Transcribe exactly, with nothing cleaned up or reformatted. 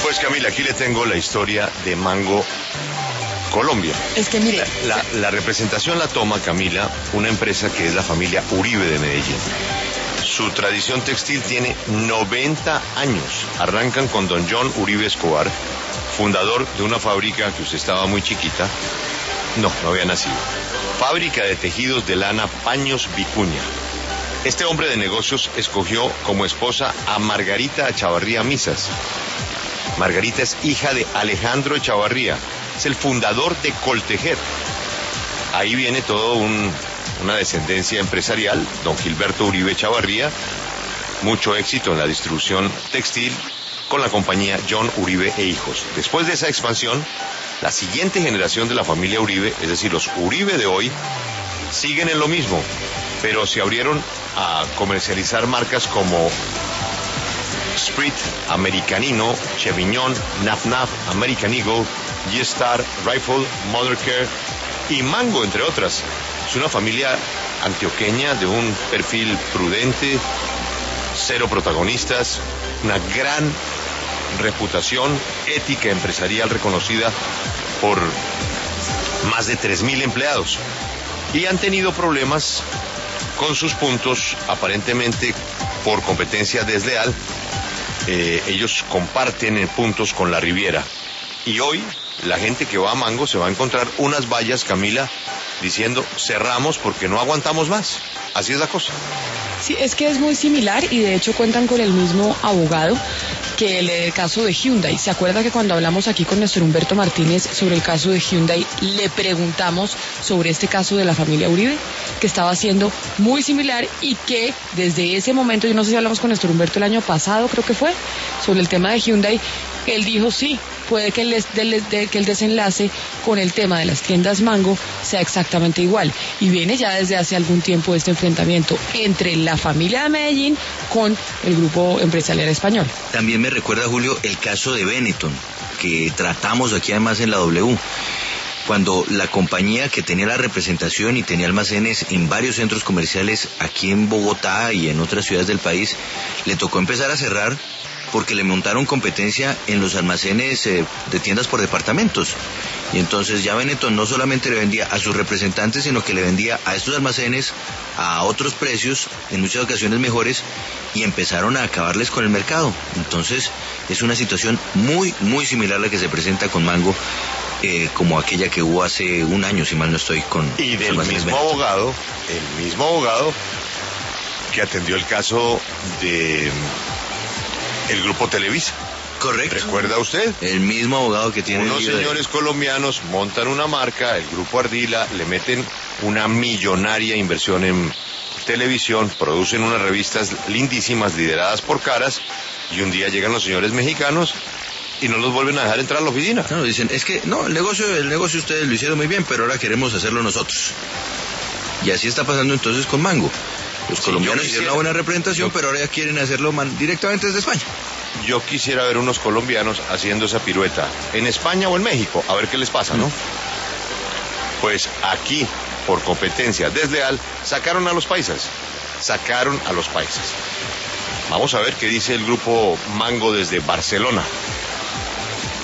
Pues Camila, aquí le tengo la historia de Mango Colombia. Es que mire... La, la, la representación la toma, Camila, una empresa que es la familia Uribe de Medellín. Su tradición textil tiene noventa años. Arrancan con don John Uribe Escobar, fundador de una fábrica que usted estaba muy chiquita. No, no había nacido. Fábrica de tejidos de lana Paños Vicuña. Este hombre de negocios escogió como esposa a Margarita Echavarría Misas. Margarita es hija de Alejandro Echavarría, es el fundador de Coltejer. Ahí viene todo un, una descendencia empresarial, don Gilberto Uribe Echavarría, mucho éxito en la distribución textil con la compañía John Uribe e Hijos. Después de esa expansión, la siguiente generación de la familia Uribe, es decir, los Uribe de hoy, siguen en lo mismo, pero se abrieron a comercializar marcas como Sprit, Americanino, Chevignon, Naf Naf, American Eagle, G-Star, Rifle, Mothercare y Mango, entre otras. Es una familia antioqueña de un perfil prudente, cero protagonistas, una gran reputación, ética empresarial reconocida por más de tres mil empleados. Y han tenido problemas con sus puntos, aparentemente por competencia desleal. Eh, ellos comparten eh, puntos con la Riviera. Y hoy la gente que va a Mango se va a encontrar unas vallas, Camila, diciendo cerramos porque no aguantamos más. Así es la cosa. Sí, es que es muy similar y de hecho cuentan con el mismo abogado que el, el caso de Hyundai. ¿Se acuerda que cuando hablamos aquí con Néstor Humberto Martínez sobre el caso de Hyundai, le preguntamos sobre este caso de la familia Uribe, que estaba siendo muy similar y que desde ese momento, yo no sé si hablamos con Néstor Humberto el año pasado, creo que fue, sobre el tema de Hyundai, él dijo sí, puede que el, de, de, que el desenlace con el tema de las tiendas Mango sea exactamente igual. Y viene ya desde hace algún tiempo este enfrentamiento entre la familia de Medellín con el grupo empresarial español. También me recuerda, Julio, el caso de Benetton, que tratamos aquí además en la W. Cuando la compañía que tenía la representación y tenía almacenes en varios centros comerciales aquí en Bogotá y en otras ciudades del país, le tocó empezar a cerrar porque le montaron competencia en los almacenes eh, de tiendas por departamentos. Y entonces ya Benetton no solamente le vendía a sus representantes, sino que le vendía a estos almacenes a otros precios, en muchas ocasiones mejores, y empezaron a acabarles con el mercado. Entonces es una situación muy, muy similar a la que se presenta con Mango, eh, como aquella que hubo hace un año, si mal no estoy, con... Y del mismo Benetton. abogado, el mismo abogado que atendió el caso de... el grupo Televisa. Correcto. ¿Recuerda usted? El mismo abogado que tiene... Unos señores de... colombianos montan una marca, el grupo Ardila, le meten una millonaria inversión en televisión, producen unas revistas lindísimas lideradas por caras, y un día llegan los señores mexicanos y no los vuelven a dejar entrar a la oficina. No, dicen, es que, no, el negocio, el negocio ustedes lo hicieron muy bien, pero ahora queremos hacerlo nosotros. Y así está pasando entonces con Mango. Los sí, colombianos quisiera, hicieron una buena representación, yo, pero ahora ya quieren hacerlo man, directamente desde España. Yo quisiera ver unos colombianos haciendo esa pirueta en España o en México, a ver qué les pasa, ¿no? Mm. Pues aquí, por competencia desleal, sacaron a los paisas, sacaron a los paisas. Vamos a ver qué dice el grupo Mango desde Barcelona.